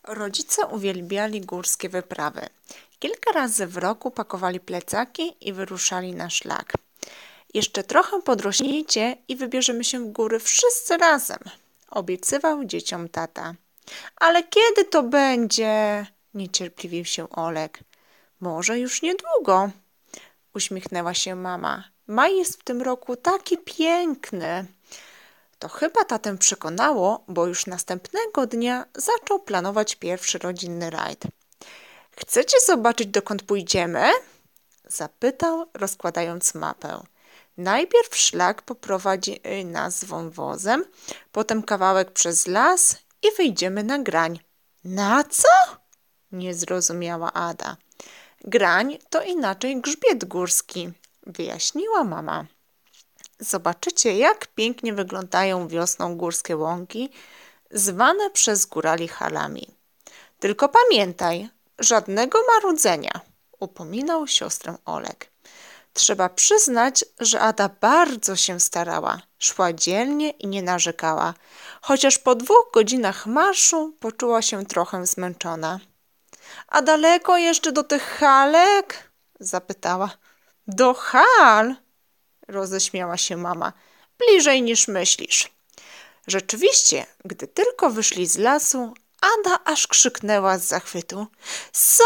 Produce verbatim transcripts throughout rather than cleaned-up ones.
Rodzice uwielbiali górskie wyprawy. Kilka razy w roku pakowali plecaki i wyruszali na szlak. Jeszcze trochę podrośnijcie i wybierzemy się w góry wszyscy razem, obiecywał dzieciom tata. Ale kiedy to będzie? Niecierpliwił się Olek. Może już niedługo, uśmiechnęła się mama. Maj jest w tym roku taki piękny. To chyba tatę przekonało, bo już następnego dnia zaczął planować pierwszy rodzinny rajd. Chcecie zobaczyć, dokąd pójdziemy? Zapytał, rozkładając mapę. Najpierw szlak poprowadzi nas wąwozem, potem kawałek przez las i wyjdziemy na grań. Na co? Nie zrozumiała Ada. Grań to inaczej grzbiet górski, wyjaśniła mama. Zobaczycie, jak pięknie wyglądają wiosną górskie łąki, zwane przez górali halami. Tylko pamiętaj, żadnego marudzenia, upominał siostrę Olek. Trzeba przyznać, że Ada bardzo się starała, szła dzielnie i nie narzekała, chociaż po dwóch godzinach marszu poczuła się trochę zmęczona. A daleko jeszcze do tych halek? Zapytała. Do hal? Roześmiała się mama. Bliżej niż myślisz. Rzeczywiście, gdy tylko wyszli z lasu, Ada aż krzyknęła z zachwytu. Są!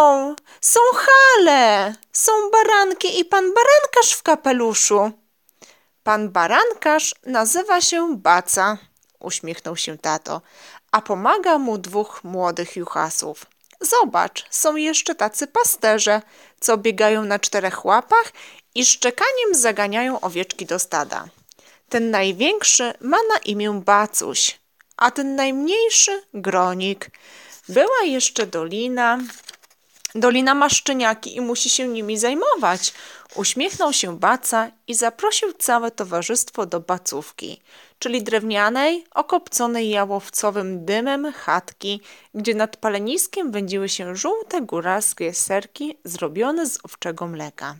Są hale! Są baranki i pan barankarz w kapeluszu. Pan barankarz nazywa się Baca, uśmiechnął się tato, a pomaga mu dwóch młodych juchasów. Zobacz, są jeszcze tacy pasterze, co biegają na czterech łapach i szczekaniem zaganiają owieczki do stada. Ten największy ma na imię Bacuś, a ten najmniejszy Gronik. Była jeszcze dolina, dolina ma szczeniaki i musi się nimi zajmować. Uśmiechnął się Baca i zaprosił całe towarzystwo do bacówki, czyli drewnianej, okopconej jałowcowym dymem chatki, gdzie nad paleniskiem wędziły się żółte góralskie serki zrobione z owczego mleka.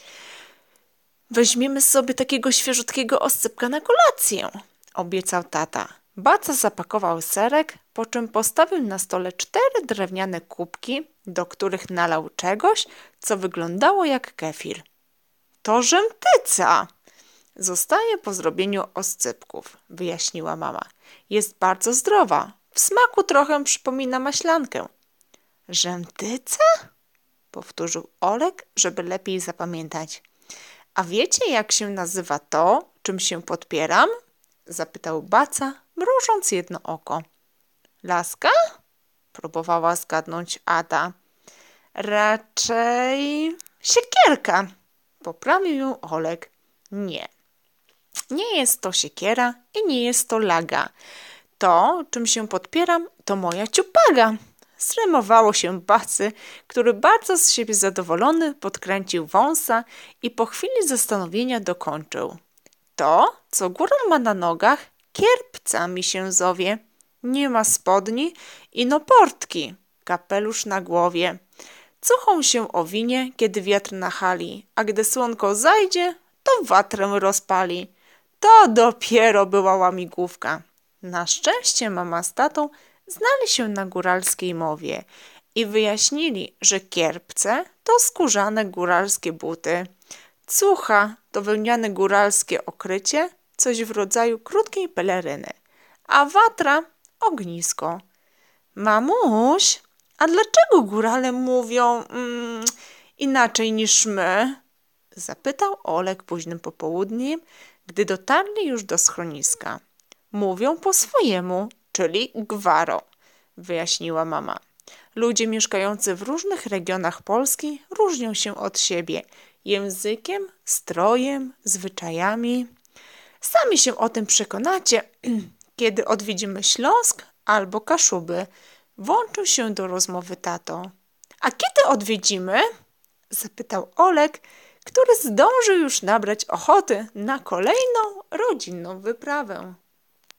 Weźmiemy sobie takiego świeżutkiego oscypka na kolację, obiecał tata. Baca zapakował serek, po czym postawił na stole cztery drewniane kubki, do których nalał czegoś, co wyglądało jak kefir. To rzętyca! Zostaje po zrobieniu oscypków, wyjaśniła mama. Jest bardzo zdrowa. W smaku trochę przypomina maślankę. Rzętyca? Powtórzył Olek, żeby lepiej zapamiętać. A wiecie, jak się nazywa to, czym się podpieram? Zapytał Baca, mrużąc jedno oko. Laska? Próbowała zgadnąć Ada. Raczej siekierka, poprawił ją Olek. Nie. Nie jest to siekiera i nie jest to laga. To, czym się podpieram, to moja ciupaga. Zrymowało się Bacy, który bardzo z siebie zadowolony podkręcił wąsa i po chwili zastanowienia dokończył. To, co góral ma na nogach, kierpca mi się zowie. Nie ma spodni i no portki, kapelusz na głowie. Cuchą się owinie, kiedy wiatr nachali, a gdy słonko zajdzie, to watrę rozpali. To dopiero była łamigłówka. Na szczęście mama z tatą znali się na góralskiej mowie i wyjaśnili, że kierpce to skórzane góralskie buty, cucha to wełniane góralskie okrycie, coś w rodzaju krótkiej peleryny, a watra ognisko. Mamuś, a dlaczego górale mówią mm, inaczej niż my? Zapytał Olek późnym popołudniem, gdy dotarli już do schroniska. Mówią po swojemu, czyli gwaro, wyjaśniła mama. Ludzie mieszkający w różnych regionach Polski różnią się od siebie językiem, strojem, zwyczajami. Sami się o tym przekonacie, kiedy odwiedzimy Śląsk albo Kaszuby. Włączył się do rozmowy tato. A kiedy odwiedzimy? Zapytał Olek, który zdążył już nabrać ochoty na kolejną rodzinną wyprawę.